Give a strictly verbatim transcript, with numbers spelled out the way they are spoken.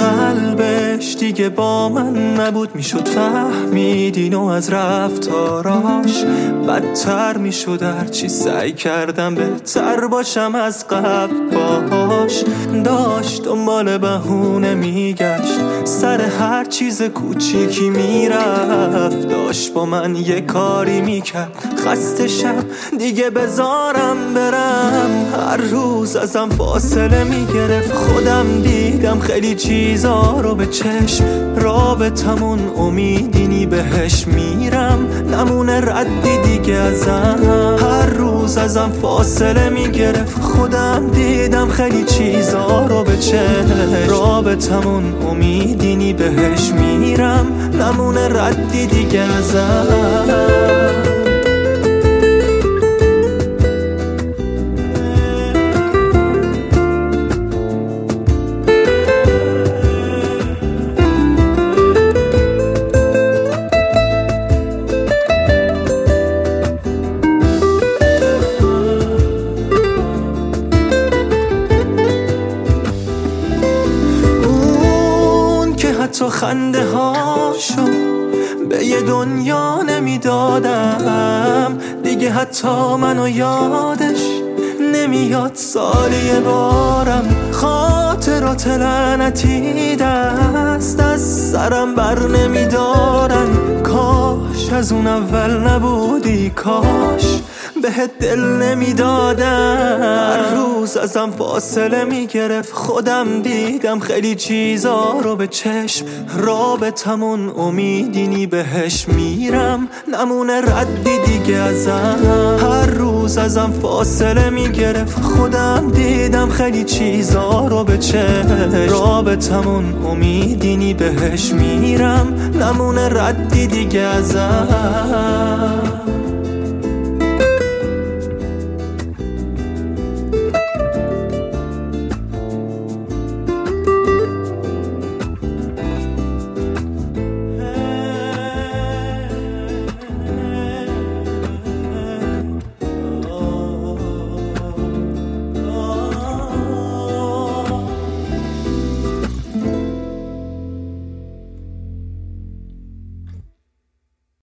قلبش دیگه با من نبود، میشد فهمید اینو از رفتاراش. بدتر میشد هرچی سعی کردم بهتر باشم از قبل باش. داشت دنبال بهونه میگشت، سر هر چیز کوچیکی میرفت. داشت با من یه کاری میکرد، خسته شم دیگه بذارم برم. هر روز ازم فاصله میگرفت، خودم دیدم خیلی چیزا رو به چشم. رابطمون امیدینی بهش میرم، نمونه ردی دیگه ازم. هر روز ازم فاصله میگرفت، خودم دیدم خیلی چیزا رو به چشم. رابطمون امیدینی بهش میرم، نمونه ردی دیگه ازم. تو خنده هاشو به یه دنیا نمیدادم دیگه، حتی منو یادش نمیاد. سالی یه بارم خاطرات لعنتی دست از سرم بر نمیدارن. کاش از اون اول نبودی، کاش بهت دل نمیدادم. هر روز ازم فاصله میگرفت، خودم دیدم خیلی چیزا رو به چشم. رابطمون امیدینی بهش میرم، نمونه ردی دیگه ازم. هر روز ازم فاصله میگرفت، خودم دیدم خیلی چیزا رو به چشم. رابطمون امیدینی بهش میرم، نمونه ردی دیگه ازم.